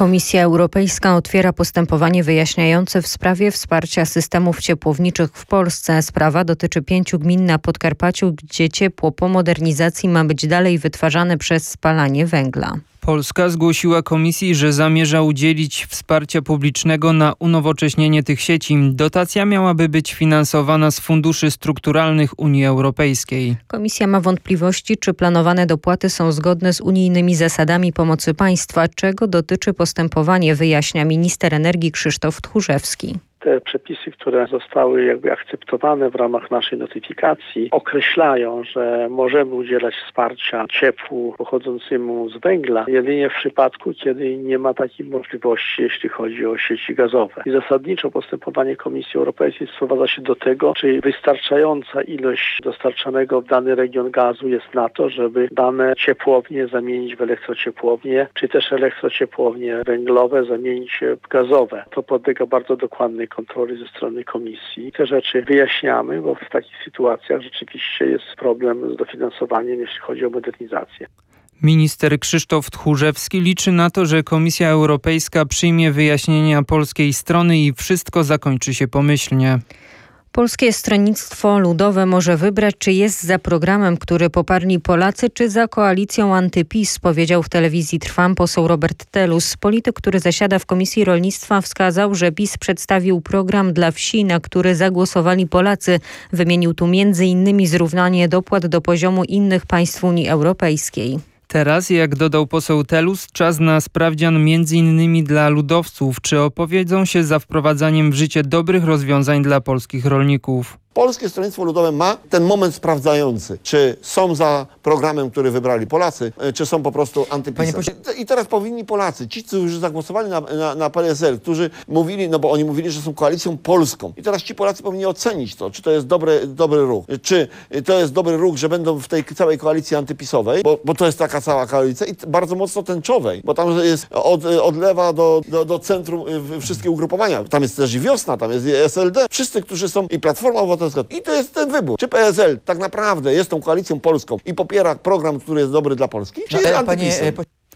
Komisja Europejska otwiera postępowanie wyjaśniające w sprawie wsparcia systemów ciepłowniczych w Polsce. Sprawa dotyczy 5 gmin na Podkarpaciu, gdzie ciepło po modernizacji ma być dalej wytwarzane przez spalanie węgla. Polska zgłosiła komisji, że zamierza udzielić wsparcia publicznego na unowocześnienie tych sieci. Dotacja miałaby być finansowana z funduszy strukturalnych Unii Europejskiej. Komisja ma wątpliwości, czy planowane dopłaty są zgodne z unijnymi zasadami pomocy państwa, czego dotyczy postępowanie, wyjaśnia minister energii Krzysztof Tchórzewski. Te przepisy, które zostały akceptowane w ramach naszej notyfikacji, określają, że możemy udzielać wsparcia ciepłu pochodzącemu z węgla jedynie w przypadku, kiedy nie ma takiej możliwości, jeśli chodzi o sieci gazowe. I zasadniczo postępowanie Komisji Europejskiej sprowadza się do tego, czy wystarczająca ilość dostarczanego w dany region gazu jest na to, żeby dane ciepłownie zamienić w elektrociepłownie, czy też elektrociepłownie węglowe zamienić w gazowe. To podlega bardzo dokładnej kontroli ze strony komisji. Te rzeczy wyjaśniamy, bo w takich sytuacjach rzeczywiście jest problem z dofinansowaniem, jeśli chodzi o modernizację. Minister Krzysztof Tchórzewski liczy na to, że Komisja Europejska przyjmie wyjaśnienia polskiej strony i wszystko zakończy się pomyślnie. Polskie Stronnictwo Ludowe może wybrać, czy jest za programem, który poparli Polacy, czy za koalicją antyPiS, powiedział w telewizji Trwam poseł Robert Telus. Polityk, który zasiada w Komisji Rolnictwa, wskazał, że PiS przedstawił program dla wsi, na który zagłosowali Polacy. Wymienił tu m.in. zrównanie dopłat do poziomu innych państw Unii Europejskiej. Teraz, jak dodał poseł Telus, czas na sprawdzian m.in. dla ludowców, czy opowiedzą się za wprowadzaniem w życie dobrych rozwiązań dla polskich rolników. Polskie Stronnictwo Ludowe ma ten moment sprawdzający, czy są za programem, który wybrali Polacy, czy są po prostu antypisem. I teraz powinni Polacy, ci, którzy zagłosowali na PSL, którzy mówili, no bo oni mówili, że są koalicją polską. I teraz ci Polacy powinni ocenić to, czy to jest dobry ruch. Czy to jest dobry ruch, że będą w tej całej koalicji antypisowej, bo to jest taka cała koalicja i bardzo mocno tęczowej, bo tam jest od lewa do centrum wszystkie ugrupowania. Tam jest też i Wiosna, tam jest i SLD. Wszyscy, którzy są i Platforma Obywatelska. I to jest ten wybór. Czy PSL tak naprawdę jest tą koalicją polską i popiera program, który jest dobry dla Polski? Czy jest antypisem?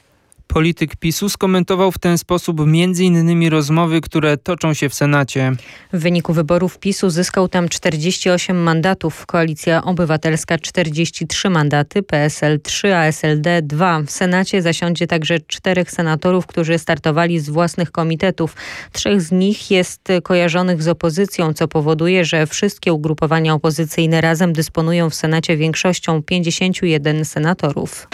Polityk PiS-u skomentował w ten sposób m.in. rozmowy, które toczą się w Senacie. W wyniku wyborów PiS uzyskał tam 48 mandatów, Koalicja Obywatelska 43 mandaty, PSL 3, a SLD 2. W Senacie zasiądzie także 4 senatorów, którzy startowali z własnych komitetów. 3 z nich jest kojarzonych z opozycją, co powoduje, że wszystkie ugrupowania opozycyjne razem dysponują w Senacie większością 51 senatorów.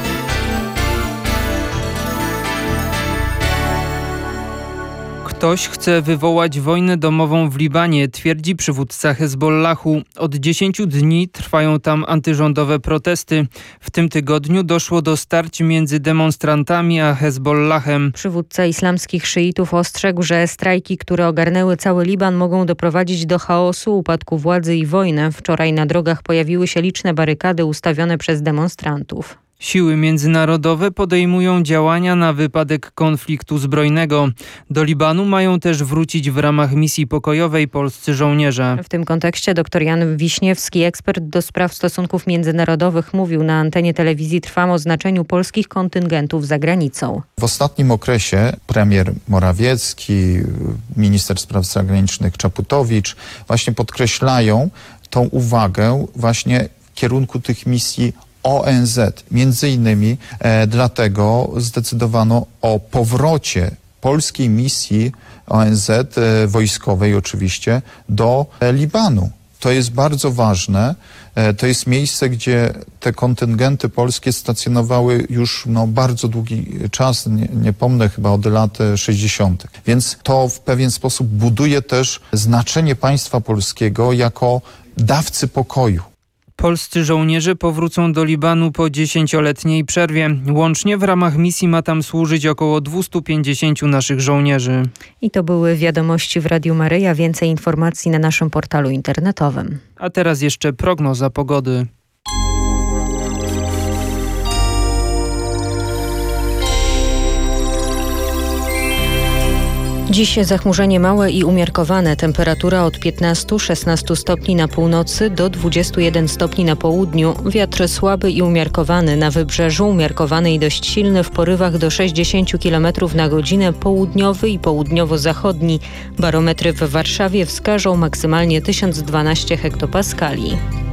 Ktoś chce wywołać wojnę domową w Libanie, twierdzi przywódca Hezbollahu. Od 10 dni trwają tam antyrządowe protesty. W tym tygodniu doszło do starć między demonstrantami a Hezbollahem. Przywódca islamskich szyitów ostrzegł, że strajki, które ogarnęły cały Liban, mogą doprowadzić do chaosu, upadku władzy i wojny. Wczoraj na drogach pojawiły się liczne barykady ustawione przez demonstrantów. Siły międzynarodowe podejmują działania na wypadek konfliktu zbrojnego. Do Libanu mają też wrócić w ramach misji pokojowej polscy żołnierze. W tym kontekście dr Jan Wiśniewski, ekspert do spraw stosunków międzynarodowych, mówił na antenie telewizji Trwam o znaczeniu polskich kontyngentów za granicą. W ostatnim okresie premier Morawiecki, minister spraw zagranicznych Czaputowicz właśnie podkreślają tą uwagę właśnie w kierunku tych misji ONZ. Między innymi dlatego zdecydowano o powrocie polskiej misji ONZ, wojskowej oczywiście, do Libanu. To jest bardzo ważne. To jest miejsce, gdzie te kontyngenty polskie stacjonowały już bardzo długi czas, nie pomnę, chyba od lat 60. Więc to w pewien sposób buduje też znaczenie państwa polskiego jako dawcy pokoju. Polscy żołnierze powrócą do Libanu po 10-letniej przerwie. Łącznie w ramach misji ma tam służyć około 250 naszych żołnierzy. I to były wiadomości w Radiu Maryja. Więcej informacji na naszym portalu internetowym. A teraz jeszcze prognoza pogody. Dziś zachmurzenie małe i umiarkowane. Temperatura od 15-16 stopni na północy do 21 stopni na południu. Wiatr słaby i umiarkowany. Na wybrzeżu umiarkowany i dość silny w porywach do 60 km na godzinę, południowy i południowo-zachodni. Barometry w Warszawie wskażą maksymalnie 1012 hektopaskali.